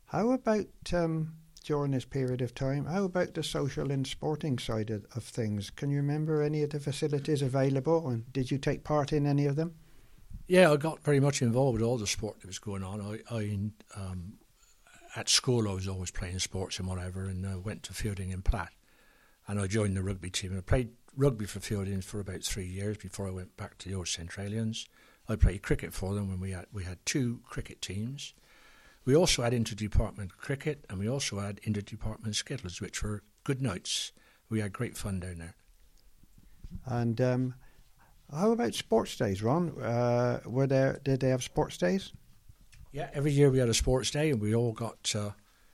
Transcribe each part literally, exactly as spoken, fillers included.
How about um, during this period of time? How about the social and sporting side of, of things? Can you remember any of the facilities available, and did you take part in any of them? Yeah, I got very much involved with all the sport that was going on. I, I um, at school I was always playing sports and whatever, and I went to Fielding in Platt, and I joined the rugby team. And I played rugby for Fielding for about three years before I went back to the old Centralians. I played cricket for them when we had we had two cricket teams. We also had interdepartment cricket, and we also had interdepartment skittles, which were good nights. We had great fun down there. And um, how about sports days, Ron? Uh, were there? Did they have sports days? Yeah, every year we had a sports day, and we all got uh,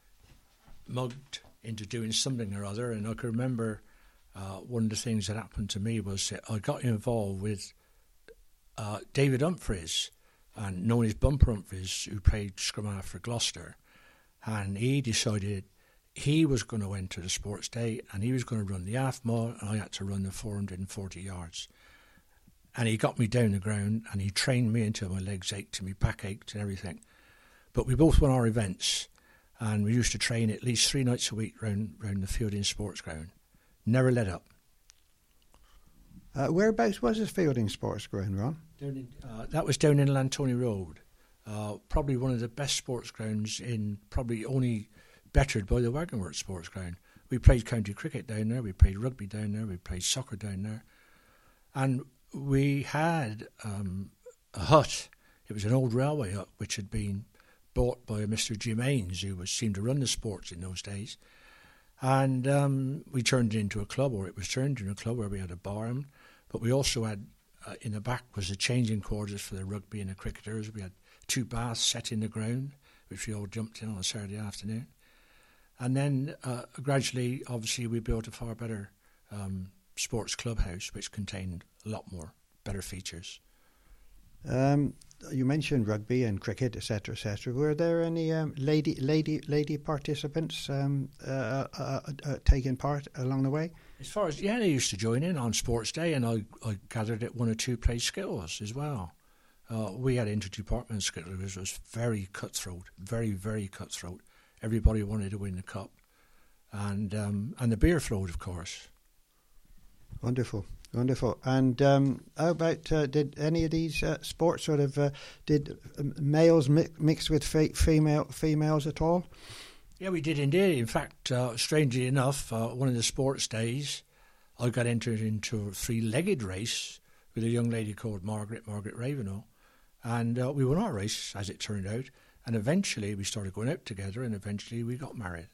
mugged into doing something or other. And I can remember uh, one of the things that happened to me was that I got involved with uh, David Humphreys, and known as Bumper Humphreys, who played scrum half for Gloucester, and he decided he was going to enter the sports day, and he was going to run the half mile, and I had to run the four hundred forty yards. And he got me down the ground, and he trained me until my legs ached and my back ached and everything. But we both won our events, and we used to train at least three nights a week round, round the Fielding Sports Ground. Never let up. Uh, whereabouts was this Fielding Sports Ground, Ron? Down in, uh, that was down in Lantony Road. Uh, probably one of the best sports grounds in, probably only bettered by the Wagonworth Sports Ground. We played county cricket down there, we played rugby down there, we played soccer down there. And we had um, a hut. It was an old railway hut which had been bought by Mister Jim Ains, who was seemed to run the sports in those days. And um, we turned it into a club, or it was turned into a club where we had a barn. But we also had, uh, in the back was the changing quarters for the rugby and the cricketers. We had two baths set in the ground, which we all jumped in on a Saturday afternoon. And then uh, gradually, obviously, we built a far better um, sports clubhouse, which contained a lot more better features. Um, you mentioned rugby and cricket, et cetera, et cetera. Were there any um, lady, lady, lady participants um, uh, uh, uh, taking part along the way? As far as yeah, they used to join in on sports day, and I, I gathered that one or two played skittles as well. Uh, we had interdepartment skittles, which was very cutthroat, very very cutthroat. Everybody wanted to win the cup, and um, and the beer flowed, of course. Wonderful. Wonderful. And um, how about, uh, did any of these uh, sports sort of, uh, did males mi- mix with fe- female females at all? Yeah, we did indeed. In fact, uh, strangely enough, uh, one of the sports days, I got entered into a three-legged race with a young lady called Margaret, Margaret Ravenel. And uh, we won our race, as it turned out. And eventually we started going out together, and eventually we got married.